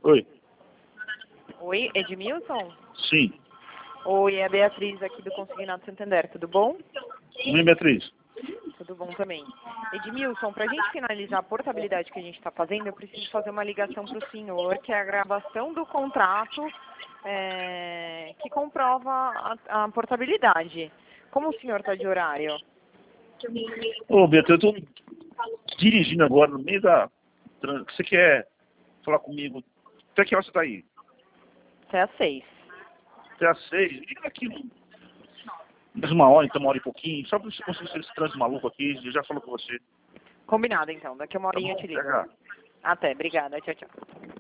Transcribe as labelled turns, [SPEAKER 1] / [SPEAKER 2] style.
[SPEAKER 1] Oi.
[SPEAKER 2] Oi, Edmilson?
[SPEAKER 1] Sim.
[SPEAKER 2] Oi, é a Beatriz aqui do Consignado Santander, tudo bom?
[SPEAKER 1] Oi, Beatriz.
[SPEAKER 2] Tudo bom também. Edmilson, para a gente finalizar a portabilidade que a gente está fazendo, eu preciso fazer uma ligação para o senhor, que é a gravação do contrato que comprova a portabilidade. Como o senhor está de horário?
[SPEAKER 1] Ô, Beatriz, eu tô dirigindo agora no meio da... Você quer falar comigo? Até que hora você tá aí?
[SPEAKER 2] Até às 6.
[SPEAKER 1] Até às 6? Liga aqui mais uma hora, então 1 hora e pouquinho. Só pra você conseguir esse trânsito maluco aqui, eu já falo com você.
[SPEAKER 2] Combinado, então. Daqui a uma
[SPEAKER 1] Tá
[SPEAKER 2] horinha
[SPEAKER 1] bom?
[SPEAKER 2] eu te ligo.
[SPEAKER 1] Até já.
[SPEAKER 2] Até, obrigada. Tchau, tchau.